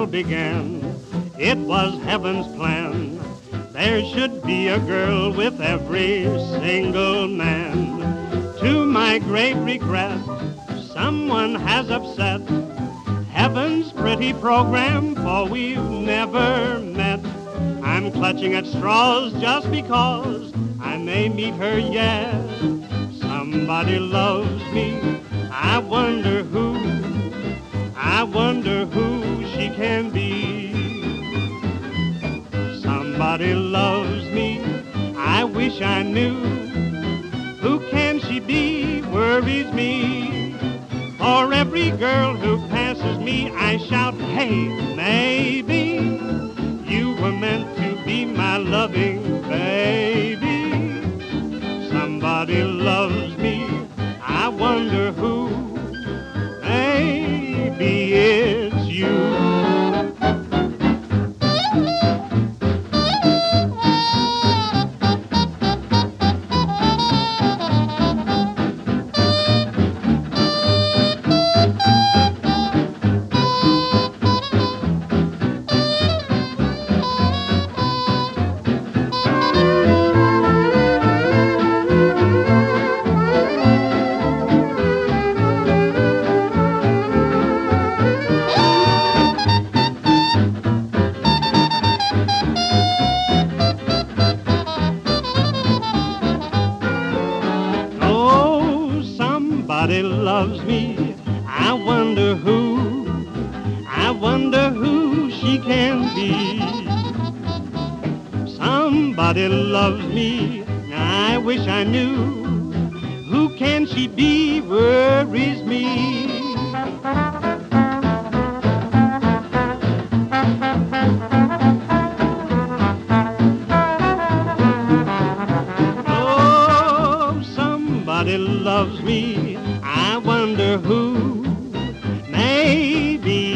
world began, it was heaven's plan. There should be a girl with every single man. To my great regret, someone has upset heaven's pretty program, for we've never met. I'm clutching at straws just because I may meet her yet. Somebody loves me, I wonder who she can be. Somebody loves me, I wish I knew. Who can she be, worries me. For every girl who passes me, I shout, hey, maybe you were meant to be my loving baby. Somebody loves me, I wonder who. Maybe it's you. Somebody loves me, I wonder who she can be. Somebody loves me, I wish I knew. Who can she be, worries me. Oh, somebody loves me, I wonder who. Maybe